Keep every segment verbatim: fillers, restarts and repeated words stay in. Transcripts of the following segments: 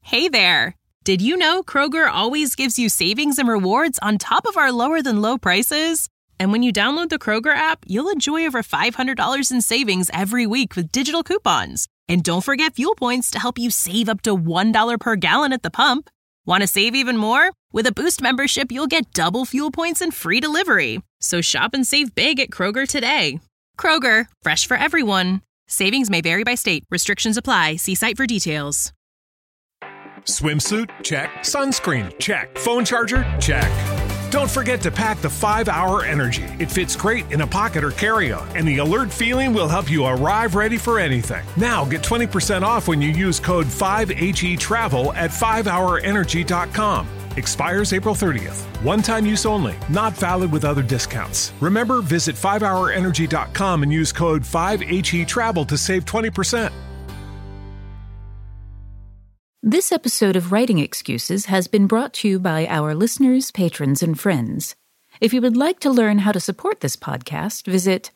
Hey there! Did you know Kroger always gives you savings and rewards on top of our lower-than-low prices? And when you download the Kroger app, you'll enjoy over five hundred dollars in savings every week with digital coupons. And don't forget fuel points to help you save up to one dollar per gallon at the pump. Want to save even more? With a Boost membership, you'll get double fuel points and free delivery. So shop and save big at Kroger today. Kroger, fresh for everyone. Savings may vary by state. Restrictions apply. See site for details. Swimsuit? Check. Sunscreen? Check. Phone charger? Check. Don't forget to pack the five hour Energy. It fits great in a pocket or carry-on, and the alert feeling will help you arrive ready for anything. Now get twenty percent off when you use code five H E travel at five hour energy dot com. Expires April thirtieth. One-time use only. Not valid with other discounts. Remember, visit five hour energy dot com and use code five H E travel to save twenty percent. This episode of Writing Excuses has been brought to you by our listeners, patrons, and friends. If you would like to learn how to support this podcast, visit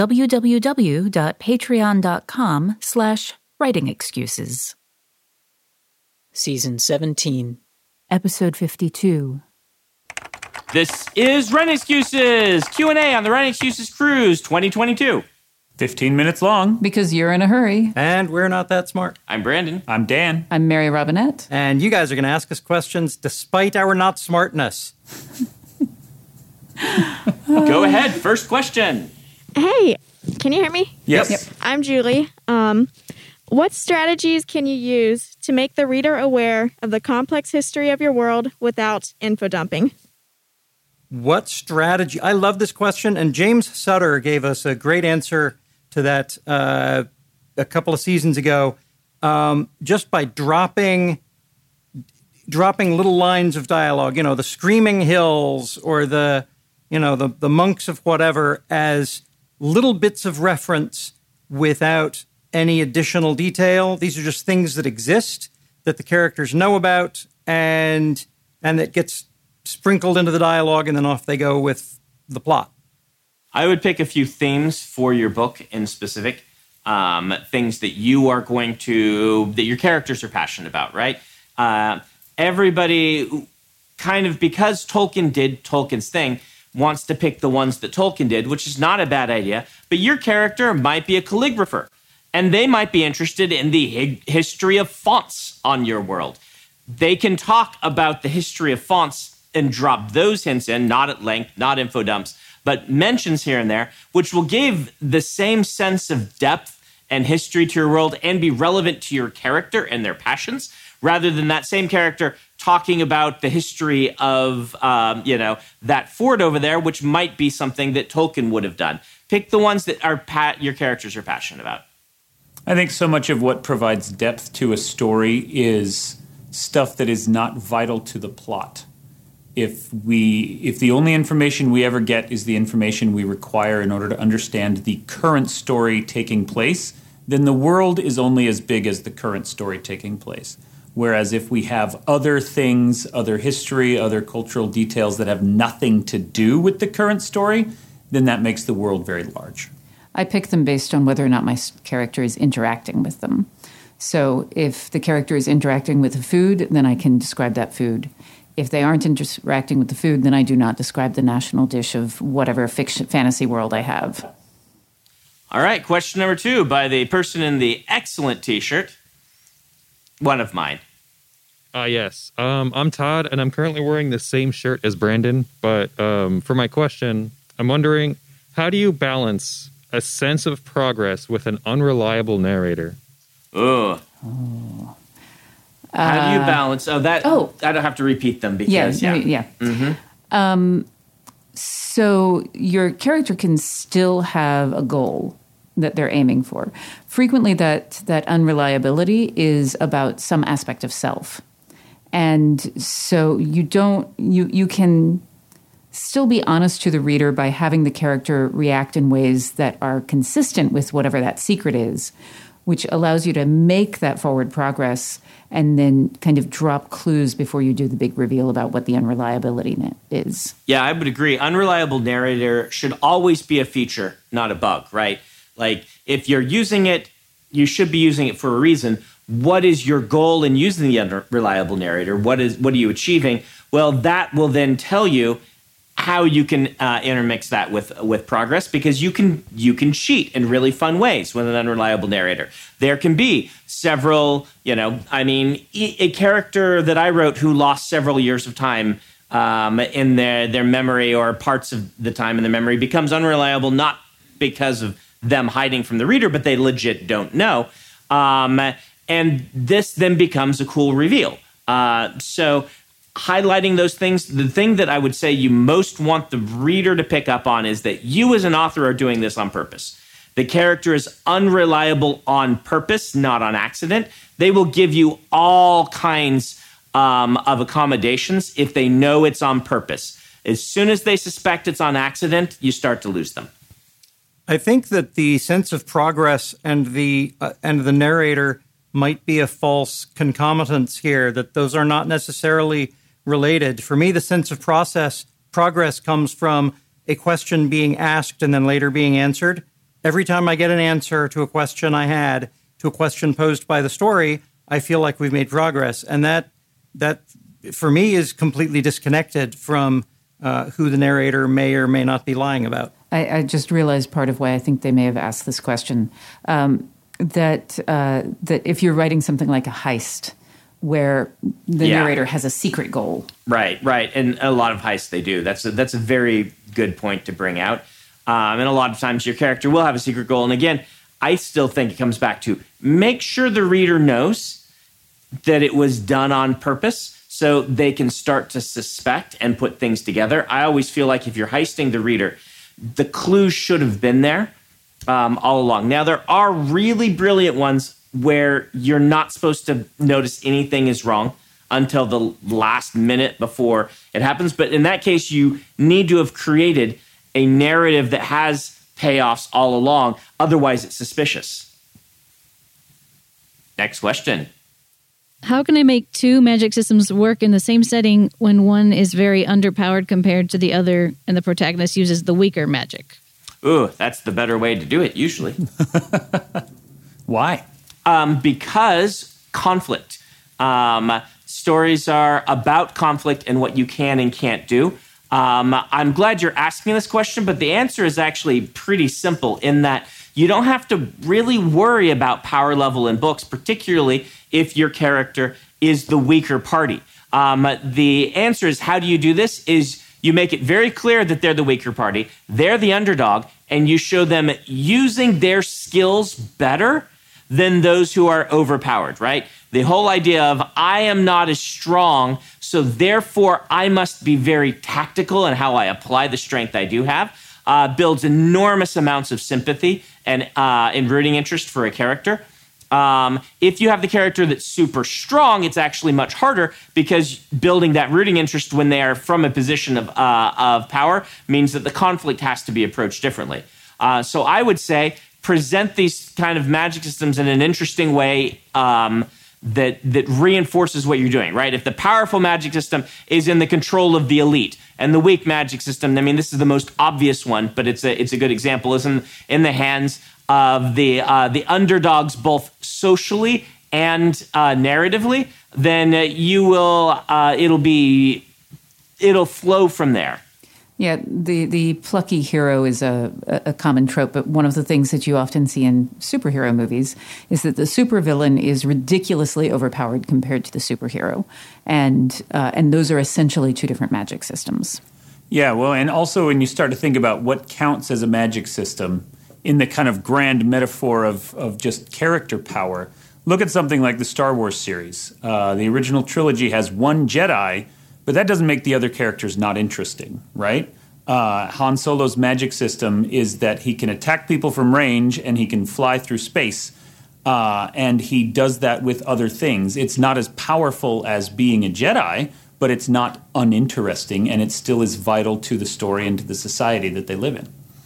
www.patreon.com slash writing excuses. Season seventeen. Episode fifty-two. This is Writing Excuses, Q and A on the Writing Excuses Cruise twenty twenty-two. fifteen minutes long. Because you're in a hurry. And we're not that smart. I'm Brandon. I'm Dan. I'm Mary Robinette. And you guys are going to ask us questions despite our not smartness. Go ahead, first question. Hey, can you hear me? Yes. Yep. I'm Julie. Um, what strategies can you use to make the reader aware of the complex history of your world without info dumping? What strategy? I love this question, and James Sutter gave us a great answer to that uh, a couple of seasons ago, um, just by dropping dropping little lines of dialogue, you know, the screaming hills or the, you know, the, the monks of whatever as little bits of reference without any additional detail. These are just things that exist that the characters know about and and that gets sprinkled into the dialogue, and then off they go with the plot. I would pick a few themes for your book in specific, um, things that you are going to, that your characters are passionate about, right? Uh, everybody kind of, because Tolkien did Tolkien's thing, wants to pick the ones that Tolkien did, which is not a bad idea, but your character might be a calligrapher, and they might be interested in the hi- history of fonts on your world. They can talk about the history of fonts and drop those hints in, not at length, not info dumps, but mentions here and there, which will give the same sense of depth and history to your world and be relevant to your character and their passions, rather than that same character talking about the history of, um, you know, that fort over there, which might be something that Tolkien would have done. Pick the ones that are pa- your characters are passionate about. I think so much of what provides depth to a story is stuff that is not vital to the plot. If we, if the only information we ever get is the information we require in order to understand the current story taking place, then the world is only as big as the current story taking place. Whereas if we have other things, other history, other cultural details that have nothing to do with the current story, then that makes the world very large. I pick them based on whether or not my character is interacting with them. So if the character is interacting with the food, then I can describe that food. If they aren't interacting with the food, then I do not describe the national dish of whatever fiction, fantasy world I have. All right, question number two by the person in the excellent T-shirt. One of mine. Uh, yes. Um, I'm Todd, and I'm currently wearing the same shirt as Brandon. But um, for my question, I'm wondering, how do you balance a sense of progress with an unreliable narrator? Ugh. Oh. How do you balance? Oh, that. Oh. I don't have to repeat them because, yeah. yeah. yeah. Mm-hmm. Um, so your character can still have a goal that they're aiming for. Frequently, that, that unreliability is about some aspect of self. And so you don't, you, you can still be honest to the reader by having the character react in ways that are consistent with whatever that secret is, which allows you to make that forward progress and then kind of drop clues before you do the big reveal about what the unreliability is. Yeah, I would agree. Unreliable narrator should always be a feature, not a bug, right? Like, if you're using it, you should be using it for a reason. what is your goal in using the unreliable narrator? What is what are you achieving? Well, that will then tell you how you can uh, intermix that with with progress, because you can you can cheat in really fun ways with an unreliable narrator. There can be several, you know, I mean, a character that I wrote who lost several years of time um, in their their memory, or parts of the time in the memory, becomes unreliable not because of them hiding from the reader, but they legit don't know. Um, and this then becomes a cool reveal. Uh, so highlighting those things, the thing that I would say you most want the reader to pick up on is that you as an author are doing this on purpose. The character is unreliable on purpose, not on accident. They will give you all kinds um, of accommodations if they know it's on purpose. As soon as they suspect it's on accident, you start to lose them. I think that the sense of progress and the uh, and the narrator might be a false concomitance here, that those are not necessarily related. For me, the sense of process progress comes from a question being asked and then later being answered. Every time I get an answer to a question I had, to a question posed by the story, I feel like we've made progress. And that, that for me, is completely disconnected from uh, who the narrator may or may not be lying about. I, I just realized part of why I think they may have asked this question. Um, that uh, that if you're writing something like a heist, where the yeah. narrator has a secret goal. Right, right. And a lot of heists they do. That's a, that's a very good point to bring out. Um, and a lot of times your character will have a secret goal. And again, I still think it comes back to make sure the reader knows that it was done on purpose so they can start to suspect and put things together. I always feel like if you're heisting the reader, the clues should have been there um, all along. Now, there are really brilliant ones where you're not supposed to notice anything is wrong until the last minute before it happens. But in that case, you need to have created a narrative that has payoffs all along. Otherwise, it's suspicious. Next question. How can I make two magic systems work in the same setting when one is very underpowered compared to the other and the protagonist uses the weaker magic? Ooh, that's the better way to do it, usually. Why? Um, because conflict. Um, stories are about conflict and what you can and can't do. Um, I'm glad you're asking this question, but the answer is actually pretty simple in that you don't have to really worry about power level in books, particularly if your character is the weaker party. Um, the answer is, how do you do this? Is you make it very clear that they're the weaker party, they're the underdog, and you show them using their skills better than those who are overpowered, right? The whole idea of I am not as strong, so therefore I must be very tactical in how I apply the strength I do have, uh, builds enormous amounts of sympathy and uh, and rooting interest for a character. Um, if you have the character that's super strong, it's actually much harder because building that rooting interest when they are from a position of uh, of power means that the conflict has to be approached differently. Uh, so I would say present these kind of magic systems in an interesting way um, that that reinforces what you're doing, right? If the powerful magic system is in the control of the elite and the weak magic system, I mean, this is the most obvious one, but it's a it's a good example, is in, in the hands of the uh, the underdogs, both socially and uh, narratively, then uh, you will uh, it'll be it'll flow from there. Yeah, the, the plucky hero is a, a common trope, but one of the things that you often see in superhero movies is that the supervillain is ridiculously overpowered compared to the superhero. And uh, and those are essentially two different magic systems. Yeah, well, and also when you start to think about what counts as a magic system in the kind of grand metaphor of, of just character power, look at something like the Star Wars series. Uh, the original trilogy has one Jedi, but that doesn't make the other characters not interesting, right? Uh, Han Solo's magic system is that he can attack people from range and he can fly through space, uh, and he does that with other things. It's not as powerful as being a Jedi, but it's not uninteresting, and it still is vital to the story and to the society that they live in.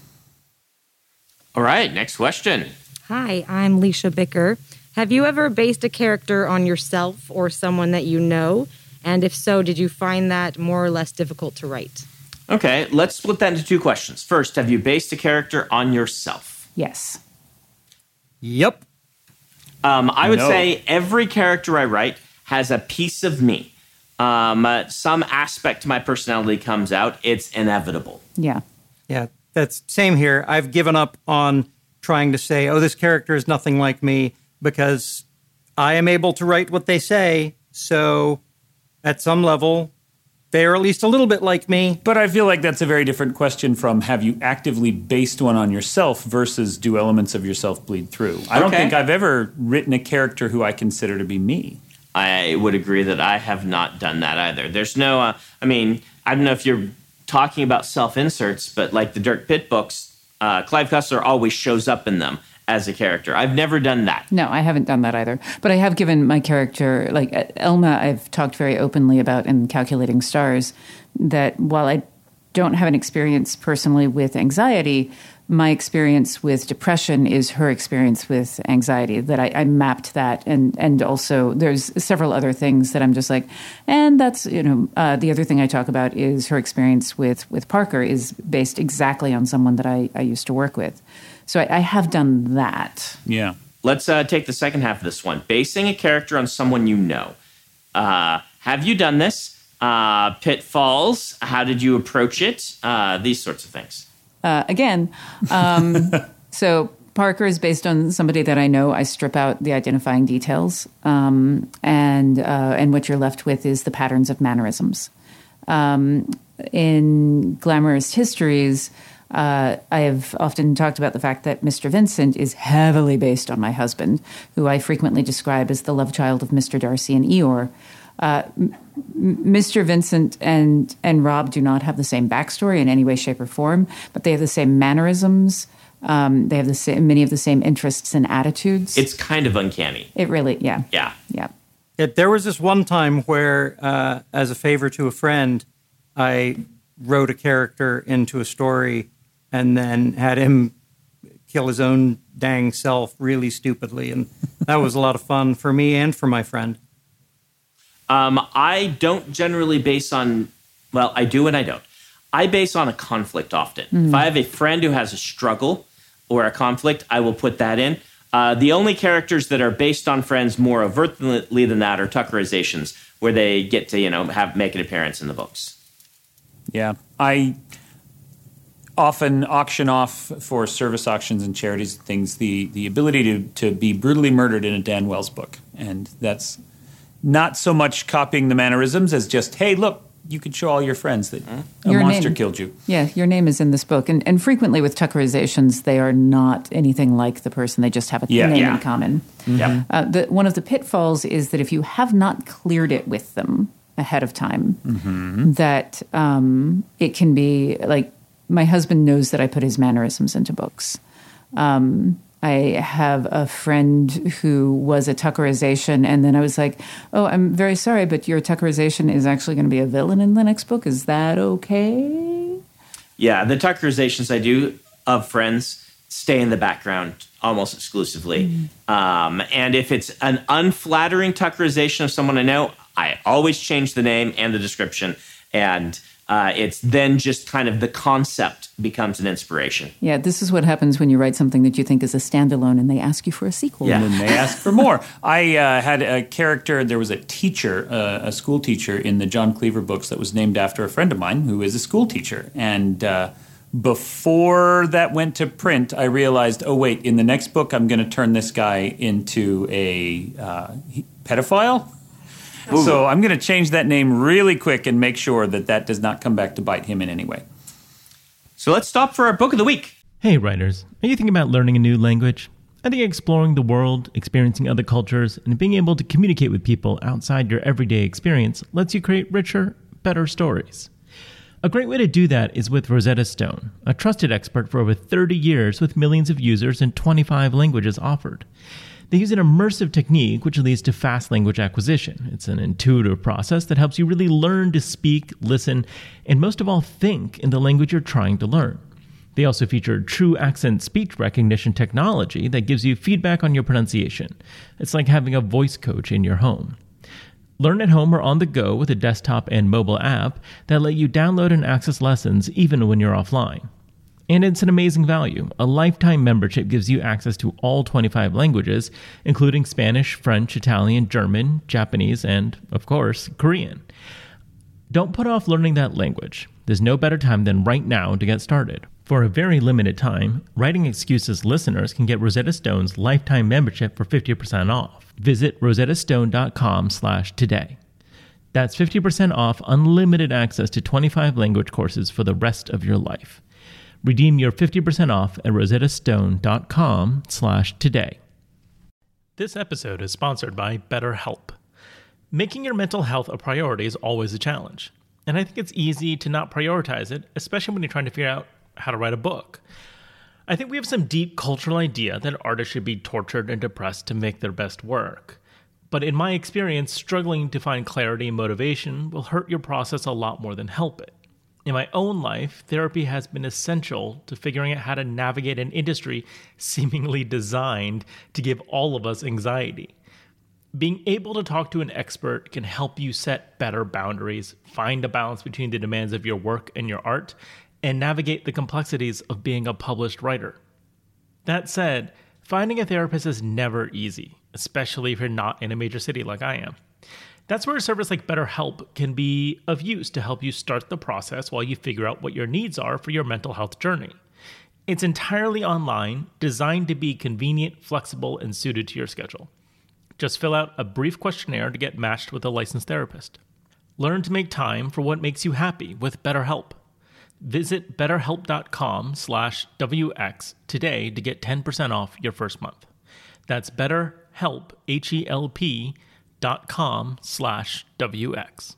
All right, next question. Hi, I'm Leisha Bicker. Have you ever based a character on yourself or someone that you know? And if so, did you find that more or less difficult to write? Okay, let's split that into two questions. First, have you based a character on yourself? Yes. Yep. Um, I would No. say every character I write has a piece of me. Um, uh, some aspect to my personality comes out. It's inevitable. Yeah. Yeah, that's same here. I've given up on trying to say, oh, this character is nothing like me, because I am able to write what they say. So at some level, they are at least a little bit like me. But I feel like that's a very different question from have you actively based one on yourself versus do elements of yourself bleed through. I don't Okay. think I've ever written a character who I consider to be me. I would agree that I have not done that either. There's no, uh, I mean, I don't know if you're talking about self-inserts, but like the Dirk Pitt books, uh, Clive Cussler always shows up in them as a character. I've never done that. No, I haven't done that either. But I have given my character, like uh, Elma, I've talked very openly about in Calculating Stars, that while I don't have an experience personally with anxiety, my experience with depression is her experience with anxiety, that I, I mapped that. And, and also there's several other things that I'm just like, and that's, you know, uh, the other thing I talk about is her experience with, with Parker is based exactly on someone that I, I used to work with. So I, I have done that. Yeah. Let's uh, take the second half of this one. Basing a character on someone you know. Uh, have you done this? Uh, pitfalls? How did you approach it? Uh, these sorts of things. Uh, again, um, so Parker is based on somebody that I know. I strip out the identifying details, um, and uh, and what you're left with is the patterns of mannerisms. Um, in Glamorous Histories, uh, I have often talked about the fact that Mister Vincent is heavily based on my husband, who I frequently describe as the love child of Mister Darcy and Eeyore. Uh, M- Mister Vincent and and Rob do not have the same backstory in any way, shape, or form, but they have the same mannerisms. Um, they have the same, many of the same interests and attitudes. It's kind of uncanny. It really, yeah, Yeah. yeah. It, there was this one time where, uh, as a favor to a friend, I wrote a character into a story and then had him kill his own dang self really stupidly. And that was a lot of fun for me and for my friend. Um, I don't generally base on, well, I do and I don't. I base on a conflict often. Mm. If I have a friend who has a struggle or a conflict, I will put that in. Uh, the only characters that are based on friends more overtly than that are Tuckerizations, where they get to, you know, have make an appearance in the books. Yeah. I often auction off for service auctions and charities and things the, the ability to, to be brutally murdered in a Dan Wells book. And that's not so much copying the mannerisms as just, hey, look, you could show all your friends that a Your monster name. killed you. Yeah, your name is in this book. And, and frequently with Tuckerizations, they are not anything like the person. They just have a Yeah. name Yeah. in common. Yep. Uh, the, one of the pitfalls is that if you have not cleared it with them ahead of time, that um, it can be like my husband knows that I put his mannerisms into books. Um, I have a friend who was a Tuckerization, and then I was like, oh, I'm very sorry, but your Tuckerization is actually going to be a villain in the next book. Is that okay? Yeah, the Tuckerizations I do of friends stay in the background almost exclusively. Mm-hmm. Um, and if it's an unflattering Tuckerization of someone I know, I always change the name and the description. And uh, it's then just kind of the concept becomes an inspiration. Yeah, this is what happens when you write something that you think is a standalone and they ask you for a sequel. Yeah. And then they ask for more. I uh, had a character, there was a teacher, uh, a school teacher in the John Cleaver books that was named after a friend of mine who is a school teacher. And uh, before that went to print, I realized, oh, wait, in the next book, I'm going to turn this guy into a uh, pedophile. Ooh. So I'm going to change that name really quick and make sure that that does not come back to bite him in any way. So let's stop for our book of the week. Hey, writers. Are you thinking about learning a new language? I think exploring the world, experiencing other cultures, and being able to communicate with people outside your everyday experience lets you create richer, better stories. A great way to do that is with Rosetta Stone, a trusted expert for over thirty years with millions of users in twenty-five languages offered. They use an immersive technique which leads to fast language acquisition. It's an intuitive process that helps you really learn to speak, listen, and most of all, think in the language you're trying to learn. They also feature true accent speech recognition technology that gives you feedback on your pronunciation. It's like having a voice coach in your home. Learn at home or on the go with a desktop and mobile app that let you download and access lessons even when you're offline. And it's an amazing value. A lifetime membership gives you access to all twenty-five languages, including Spanish, French, Italian, German, Japanese, and, of course, Korean. Don't put off learning that language. There's no better time than right now to get started. For a very limited time, Writing Excuses listeners can get Rosetta Stone's lifetime membership for fifty percent off. Visit rosettastone.com slash today. That's fifty percent off unlimited access to twenty-five language courses for the rest of your life. Redeem your fifty percent off at rosettastone.com slash today. This episode is sponsored by BetterHelp. Making your mental health a priority is always a challenge. And I think it's easy to not prioritize it, especially when you're trying to figure out how to write a book. I think we have some deep cultural idea that artists should be tortured and depressed to make their best work. But in my experience, struggling to find clarity and motivation will hurt your process a lot more than help it. In my own life, therapy has been essential to figuring out how to navigate an industry seemingly designed to give all of us anxiety. Being able to talk to an expert can help you set better boundaries, find a balance between the demands of your work and your art, and navigate the complexities of being a published writer. That said, finding a therapist is never easy, especially if you're not in a major city like I am. That's where a service like BetterHelp can be of use to help you start the process while you figure out what your needs are for your mental health journey. It's entirely online, designed to be convenient, flexible, and suited to your schedule. Just fill out a brief questionnaire to get matched with a licensed therapist. Learn to make time for what makes you happy with BetterHelp. Visit betterhelp.com slash WX today to get ten percent off your first month. That's BetterHelp, H E L P, dot com slash WX.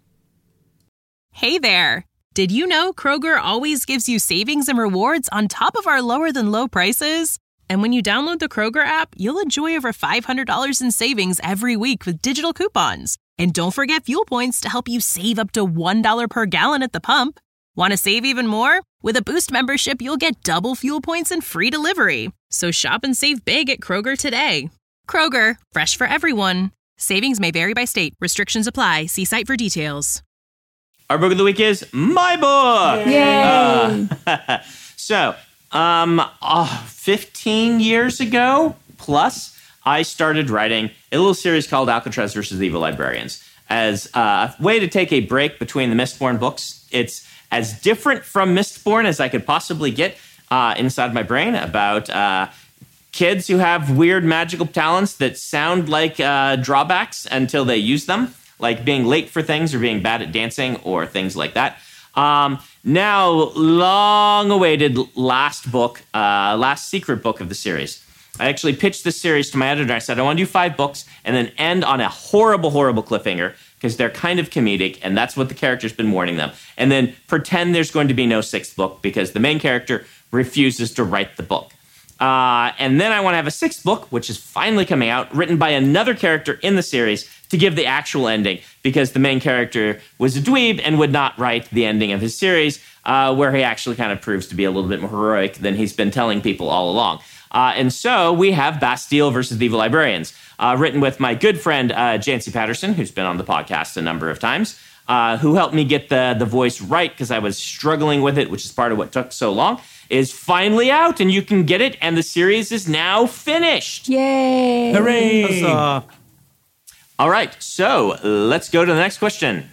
Hey there! Did you know Kroger always gives you savings and rewards on top of our lower than low prices? And when you download the Kroger app, you'll enjoy over five hundred dollars in savings every week with digital coupons. And don't forget fuel points to help you save up to one dollar per gallon at the pump. Want to save even more? With a Boost membership, you'll get double fuel points and free delivery. So shop and save big at Kroger today. Kroger, fresh for everyone. Savings may vary by state. Restrictions apply. See site for details. Our book of the week is my book. Yay! Uh, so, um, uh, fifteen years ago plus, I started writing a little series called Alcatraz versus the Evil Librarians as a way to take a break between the Mistborn books. It's as different from Mistborn as I could possibly get uh, inside my brain about uh, kids who have weird magical talents that sound like uh, drawbacks until they use them, like being late for things or being bad at dancing or things like that. Um, now, long-awaited last book, uh, last secret book of the series. I actually pitched this series to my editor. I said, I want to do five books and then end on a horrible, horrible cliffhanger because they're kind of comedic, and that's what the character's been warning them. And then pretend there's going to be no sixth book because the main character refuses to write the book. Uh, and then I want to have a sixth book, which is finally coming out, written by another character in the series to give the actual ending because the main character was a dweeb and would not write the ending of his series, uh, where he actually kind of proves to be a little bit more heroic than he's been telling people all along. Uh, and so we have Bastille versus the Evil Librarians, uh, written with my good friend uh, Jancy Patterson, who's been on the podcast a number of times, uh, who helped me get the, the voice right because I was struggling with it, which is part of what took so long, is finally out, and you can get it, and the series is now finished. Yay! Hooray! Huzzah. All right, so let's go to the next question.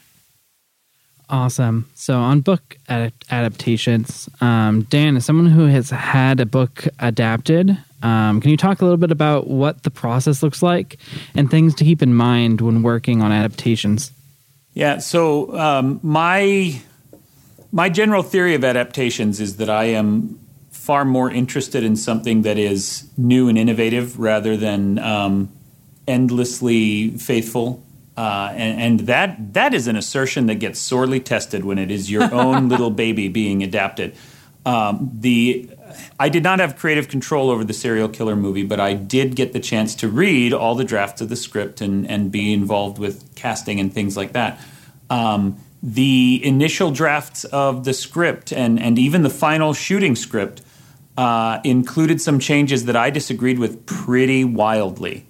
Awesome. So on book ad- adaptations, um, Dan, as someone who has had a book adapted, um, can you talk a little bit about what the process looks like and things to keep in mind when working on adaptations? Yeah, so um, my my general theory of adaptations is that I am far more interested in something that is new and innovative rather than um, endlessly faithful. Uh, and, and that that is an assertion that gets sorely tested when it is your own little baby being adapted. Um, the I did not have creative control over the serial killer movie, but I did get the chance to read all the drafts of the script and, and be involved with casting and things like that. Um, the initial drafts of the script and, and even the final shooting script uh, included some changes that I disagreed with pretty wildly.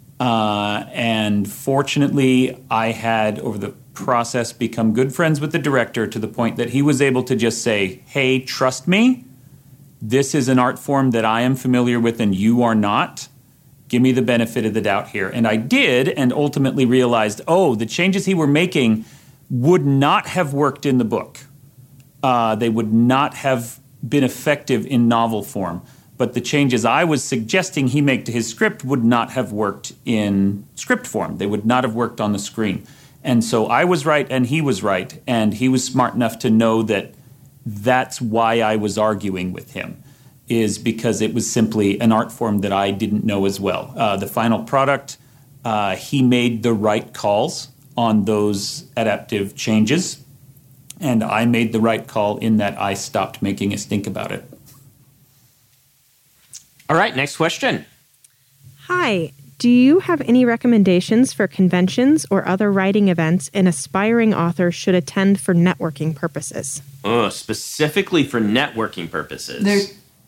Uh, and fortunately, I had, over the process, become good friends with the director to the point that he was able to just say, hey, trust me, this is an art form that I am familiar with and you are not. Give me the benefit of the doubt here. And I did, and ultimately realized, oh, the changes he were making would not have worked in the book. Uh, they would not have been effective in novel form. But the changes I was suggesting he make to his script would not have worked in script form. They would not have worked on the screen. And so I was right and he was right. And he was smart enough to know that that's why I was arguing with him, is because it was simply an art form that I didn't know as well. Uh, the final product, uh, he made the right calls on those adaptive changes. And I made the right call in that I stopped making a stink about it. All right, next question. Hi. Do you have any recommendations for conventions or other writing events an aspiring author should attend for networking purposes? Oh, specifically for networking purposes. There are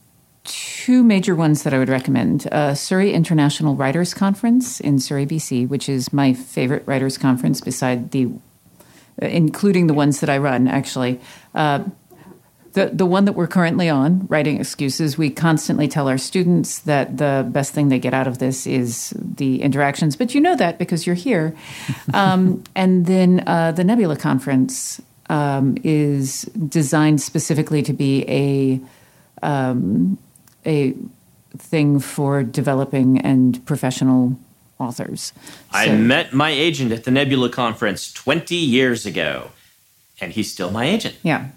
two major ones that I would recommend. Uh, Surrey International Writers Conference in Surrey, B C, which is my favorite writers conference beside the, uh, including the ones that I run, actually. Uh, The the one that we're currently on, Writing Excuses, we constantly tell our students that the best thing they get out of this is the interactions. But you know that because you're here. Um, and then uh, the Nebula Conference um, is designed specifically to be a um, a thing for developing and professional authors. I So- met my agent at the Nebula Conference twenty years ago, and he's still my agent. Yeah.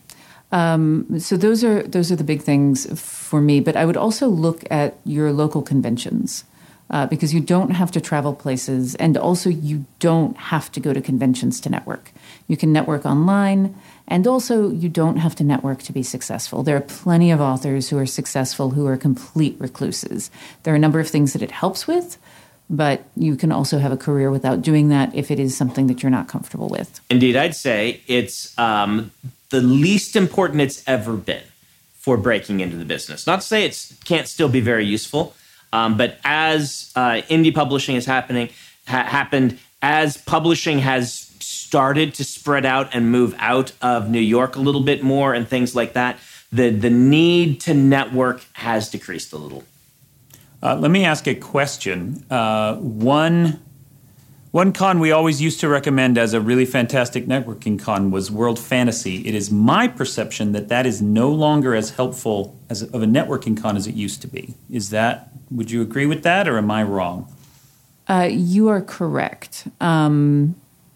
Um, so those are those are the big things for me. But I would also look at your local conventions uh, because you don't have to travel places, and also you don't have to go to conventions to network. You can network online, and also you don't have to network to be successful. There are plenty of authors who are successful who are complete recluses. There are a number of things that it helps with, but you can also have a career without doing that if it is something that you're not comfortable with. Indeed, I'd say it's um, the least important it's ever been for breaking into the business. Not to say it can't still be very useful, um, but as uh, indie publishing is happening, ha- happened, as publishing has started to spread out and move out of New York a little bit more and things like that, the the need to network has decreased a little. Uh, let me ask a question. Uh, one, one con we always used to recommend as a really fantastic networking con was World Fantasy. It is my perception that that is no longer as helpful as of a networking con as it used to be. Is that, would you agree with that, or am I wrong? Uh, you are correct. Um,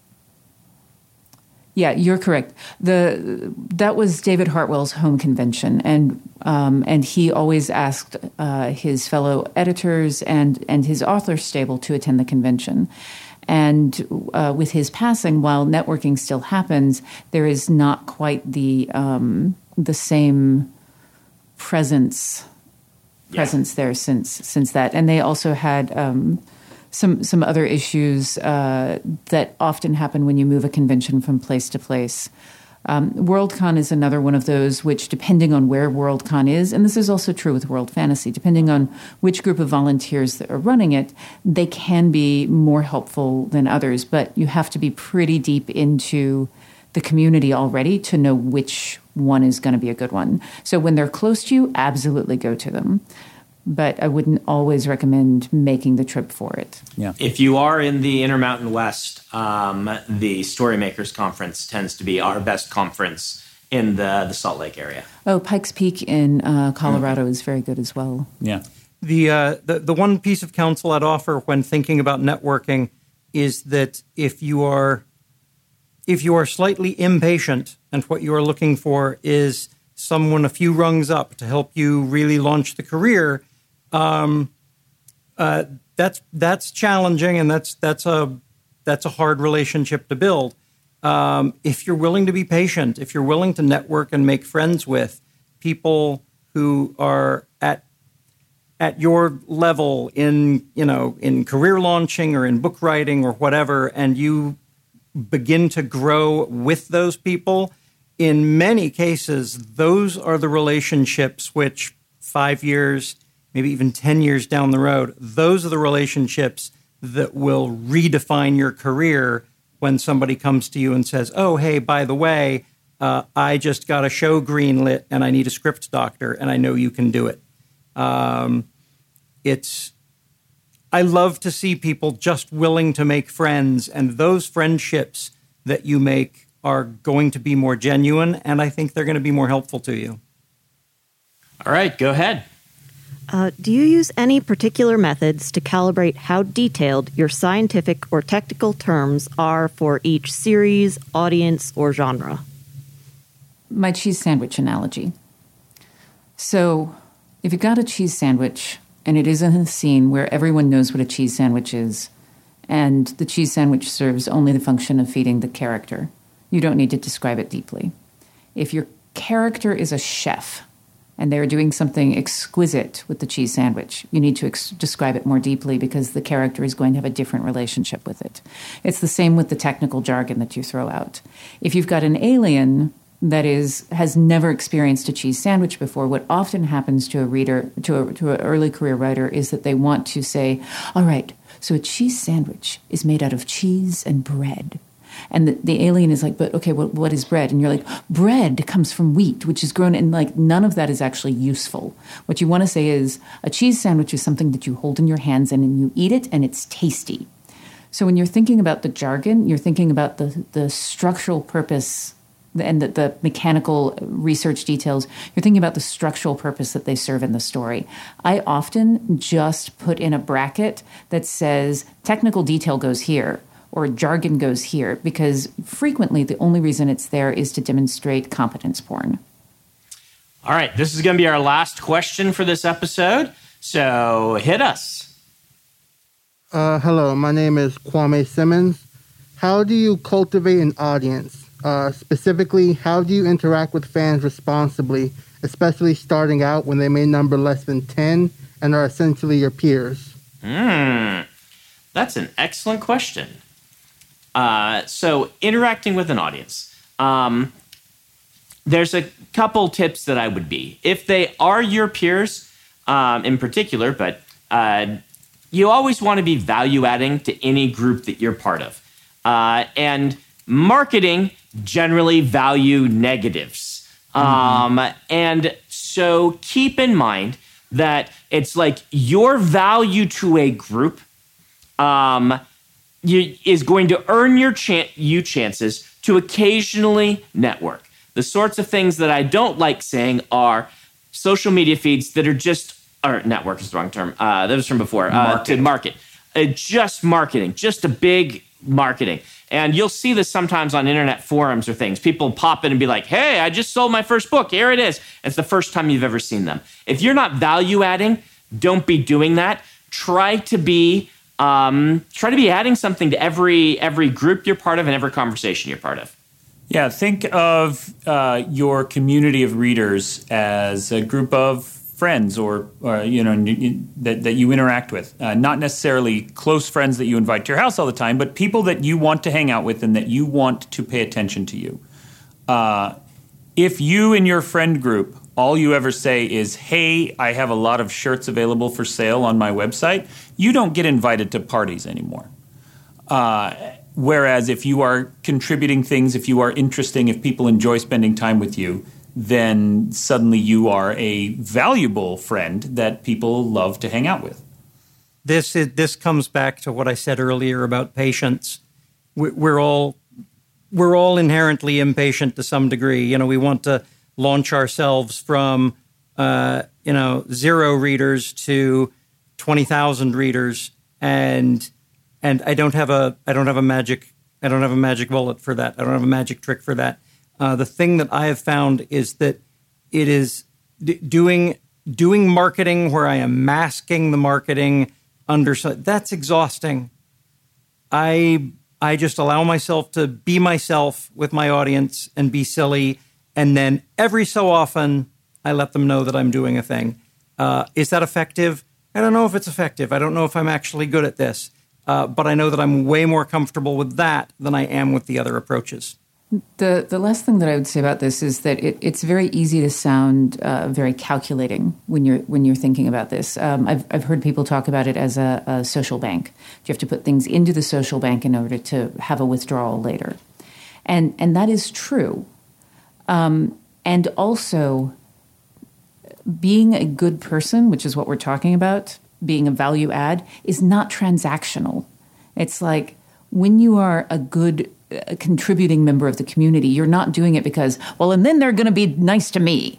yeah, you're correct. The that was David Hartwell's home convention, and um, and he always asked uh, his fellow editors and and his author stable to attend the convention. And uh, with his passing, while networking still happens, there is not quite the um, the same presence presence yeah. there since since that. And they also had Um, Some some other issues uh, that often happen when you move a convention from place to place. Um, Worldcon is another one of those which, depending on where Worldcon is, and this is also true with World Fantasy, depending on which group of volunteers that are running it, they can be more helpful than others. But you have to be pretty deep into the community already to know which one is going to be a good one. So when they're close to you, absolutely go to them. But I wouldn't always recommend making the trip for it. Yeah. If you are in the Intermountain West, um, the Storymakers Conference tends to be our best conference in the, the Salt Lake area. Oh, Pikes Peak in uh, Colorado mm. is very good as well. Yeah. The, uh, the the one piece of counsel I'd offer when thinking about networking is that if you are if you are slightly impatient and what you are looking for is someone a few rungs up to help you really launch the career, Um, uh, that's that's challenging, and that's that's a that's a hard relationship to build. Um, if you're willing to be patient, if you're willing to network and make friends with people who are at at your level in you know in career launching or in book writing or whatever, and you begin to grow with those people, in many cases, those are the relationships which five years. Maybe even ten years down the road, those are the relationships that will redefine your career when somebody comes to you and says, oh, hey, by the way, Uh, I just got a show greenlit and I need a script doctor, and I know you can do it. Um, it's, I love to see people just willing to make friends, and those friendships that you make are going to be more genuine, and I think they're going to be more helpful to you. All right, go ahead. Uh, do you use any particular methods to calibrate how detailed your scientific or technical terms are for each series, audience, or genre? My cheese sandwich analogy. So, if you got a cheese sandwich, and it is in a scene where everyone knows what a cheese sandwich is, and the cheese sandwich serves only the function of feeding the character, you don't need to describe it deeply. If your character is a chef, and they're doing something exquisite with the cheese sandwich, you need to ex- describe it more deeply because the character is going to have a different relationship with it. It's the same with the technical jargon that you throw out. If you've got an alien that is has never experienced a cheese sandwich before, what often happens to a reader, to a, to an early career writer, is that they want to say, all right, so a cheese sandwich is made out of cheese and bread. And the, the alien is like, but okay, what, what is bread? And you're like, bread comes from wheat, which is grown, and like none of that is actually useful. What you want to say is a cheese sandwich is something that you hold in your hands and, and you eat it and it's tasty. So when you're thinking about the jargon, you're thinking about the, the structural purpose and the, the mechanical research details. You're thinking about the structural purpose that they serve in the story. I often just put in a bracket that says technical detail goes here, or jargon goes here, because frequently the only reason it's there is to demonstrate competence porn. All right, this is going to be our last question for this episode, so hit us. Uh, hello, my name is Kwame Simmons. How do you cultivate an audience? Uh, specifically, how do you interact with fans responsibly, especially starting out when they may number less than ten and are essentially your peers? Hmm, that's an excellent question. Uh, so interacting with an audience. Um, there's a couple tips that I would be. If they are your peers um, in particular, but uh, you always want to be value adding to any group that you're part of. Uh, and marketing generally value negatives. Mm-hmm. Um, and so keep in mind that it's like your value to a group um, You, is going to earn your chan- you chances to occasionally network. The sorts of things that I don't like saying are social media feeds that are just, or network is the wrong term, uh, that was from before, uh, to market. Uh, just marketing, just a big marketing. And you'll see this sometimes on internet forums or things. People pop in and be like, hey, I just sold my first book. Here it is. It's the first time you've ever seen them. If you're not value adding, don't be doing that. Try to be Um, try to be adding something to every every group you're part of and every conversation you're part of. Yeah, think of uh, your community of readers as a group of friends or, or you know, that, that you interact with. Uh, not necessarily close friends that you invite to your house all the time, but people that you want to hang out with and that you want to pay attention to you. Uh, if you and your friend group, all you ever say is, hey, I have a lot of shirts available for sale on my website, you don't get invited to parties anymore. Uh, whereas if you are contributing things, if you are interesting, if people enjoy spending time with you, then suddenly you are a valuable friend that people love to hang out with. This is, this comes back to what I said earlier about patience. We're all we're all inherently impatient to some degree. You know, we want to launch ourselves from uh, you know zero readers to twenty thousand readers, and and I don't have a I don't have a magic I don't have a magic bullet for that. I don't have a magic trick for that. Uh, the thing that I have found is that it is d- doing doing marketing where I am masking the marketing under that's exhausting. I I just allow myself to be myself with my audience and be silly, and then every so often I let them know that I'm doing a thing. Uh, is that effective? I don't know if it's effective. I don't know if I'm actually good at this, uh, but I know that I'm way more comfortable with that than I am with the other approaches. The the last thing that I would say about this is that it, it's very easy to sound uh, very calculating when you're when you're thinking about this. Um, I've I've heard people talk about it as a, a social bank. You have to put things into the social bank in order to have a withdrawal later, and and that is true. Um, and also, being a good person, which is what we're talking about, being a value add, is not transactional. It's like when you are a good uh, contributing member of the community, you're not doing it because, well, and then they're going to be nice to me.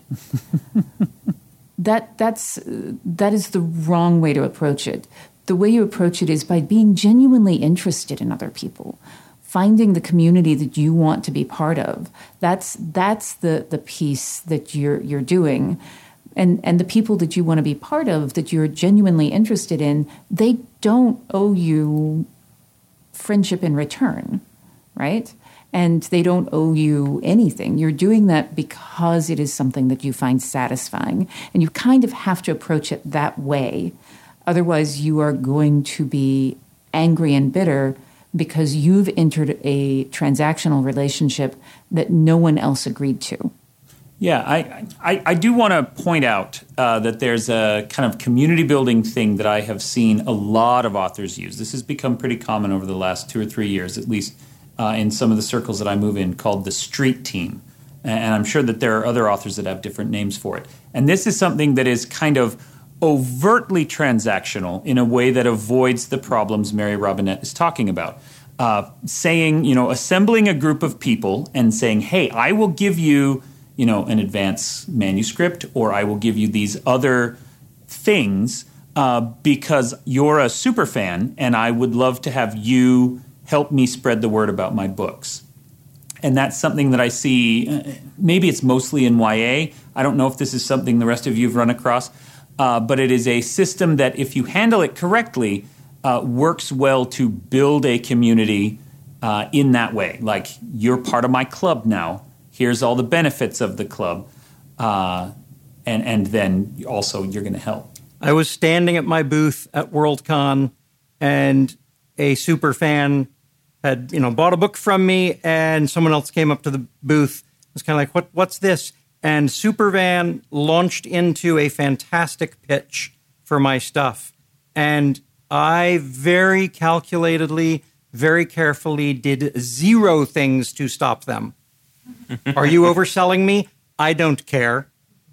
that that's uh, that is the wrong way to approach it. The way you approach it is by being genuinely interested in other people, finding the community that you want to be part of. That's that's the the piece that you're you're doing. And and the people that you want to be part of, that you're genuinely interested in, they don't owe you friendship in return, right? And they don't owe you anything. You're doing that because it is something that you find satisfying. And you kind of have to approach it that way. Otherwise, you are going to be angry and bitter because you've entered a transactional relationship that no one else agreed to. Yeah, I, I, I do want to point out uh, that there's a kind of community building thing that I have seen a lot of authors use. This has become pretty common over the last two or three years, at least uh, in some of the circles that I move in, called the street team. And I'm sure that there are other authors that have different names for it. And this is something that is kind of overtly transactional in a way that avoids the problems Mary Robinette is talking about. Uh, saying, you know, assembling a group of people and saying, hey, I will give you you know, an advance manuscript, or I will give you these other things uh, because you're a super fan and I would love to have you help me spread the word about my books. And that's something that I see, uh, maybe it's mostly in Y A. I don't know if this is something the rest of you have run across, uh, but it is a system that if you handle it correctly, uh, works well to build a community uh, in that way. Like, you're part of my club now. Here's all the benefits of the club, uh, and and then also you're going to help. I was standing at my booth at Worldcon, and a super fan had you know bought a book from me, and someone else came up to the booth. It was kind of like, "What? What's this?" And Supervan launched into a fantastic pitch for my stuff, and I very calculatedly, very carefully did zero things to stop them. Are you overselling me? I don't care.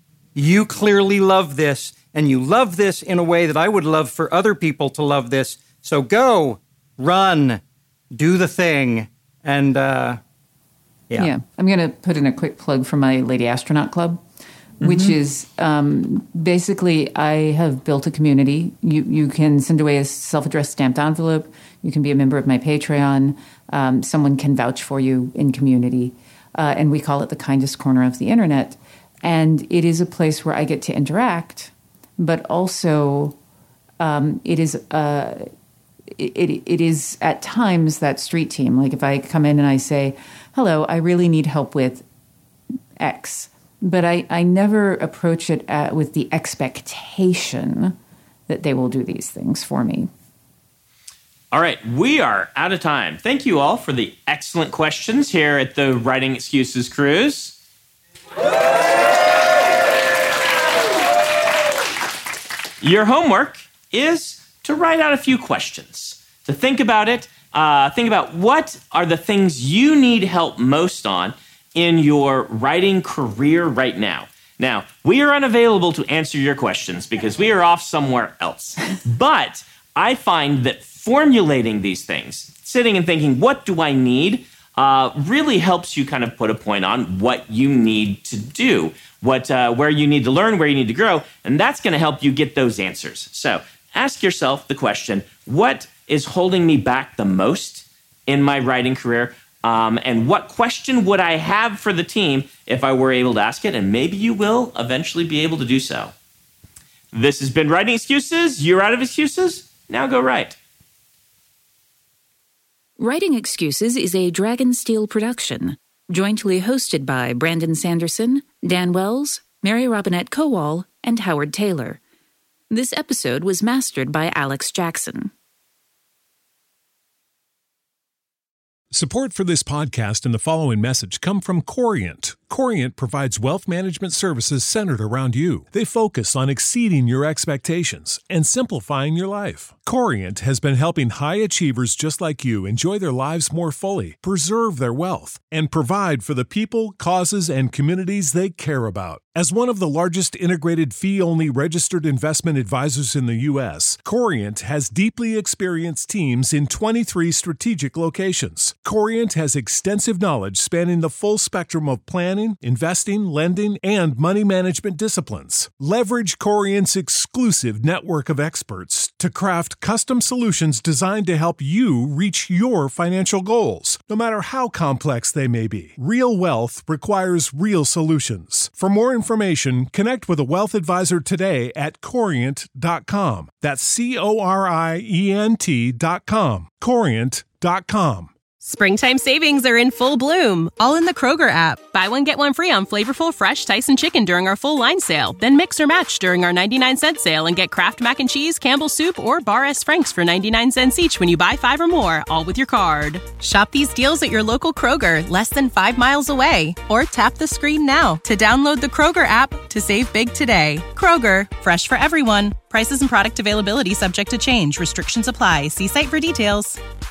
You clearly love this, and you love this in a way that I would love for other people to love this. So go, run, do the thing. And, uh, yeah. Yeah. I'm going to put in a quick plug for my Lady Astronaut Club, mm-hmm. which is um, basically I have built a community. You, you can send away a self-addressed stamped envelope. You can be a member of my Patreon. Um, someone can vouch for you in community. Uh, and we call it the kindest corner of the internet. And it is a place where I get to interact, but also um, it is uh, it, it is at times that street team. Like if I come in and I say, hello, I really need help with X, but I, I never approach it at, with the expectation that they will do these things for me. All right, we are out of time. Thank you all for the excellent questions here at the Writing Excuses Cruise. Your homework is to write out a few questions, to think about it, uh, think about what are the things you need help most on in your writing career right now. Now, we are unavailable to answer your questions because we are off somewhere else. But I find that formulating these things, sitting and thinking, what do I need, uh, really helps you kind of put a point on what you need to do, what, uh, where you need to learn, where you need to grow, and that's going to help you get those answers. So ask yourself the question, what is holding me back the most in my writing career? Um, and what question would I have for the team if I were able to ask it? And maybe you will eventually be able to do so. This has been Writing Excuses. You're out of excuses. Now go write. Writing Excuses is a Dragonsteel production, jointly hosted by Brandon Sanderson, Dan Wells, Mary Robinette Kowal, and Howard Taylor. This episode was mastered by Alex Jackson. Support for this podcast and the following message come from Corient. Corient provides wealth management services centered around you. They focus on exceeding your expectations and simplifying your life. Corient has been helping high achievers just like you enjoy their lives more fully, preserve their wealth, and provide for the people, causes, and communities they care about. As one of the largest integrated fee-only registered investment advisors in the U S, Corient has deeply experienced teams in twenty-three strategic locations. Corient has extensive knowledge spanning the full spectrum of planning, investing, lending, and money management disciplines. Leverage Corient's exclusive network of experts to craft custom solutions designed to help you reach your financial goals, no matter how complex they may be. Real wealth requires real solutions. For more information, connect with a wealth advisor today at corient dot com. That's C O R I E N T dot com. corient dot com. Springtime savings are in full bloom, all in the Kroger app. Buy one, get one free on flavorful, fresh Tyson chicken during our full line sale. Then mix or match during our ninety-nine cent sale and get Kraft Mac and Cheese, Campbell's Soup, or Bar S. Frank's for ninety-nine cents each when you buy five or more, all with your card. Shop these deals at your local Kroger, less than five miles away. Or tap the screen now to download the Kroger app to save big today. Kroger, fresh for everyone. Prices and product availability subject to change. Restrictions apply. See site for details.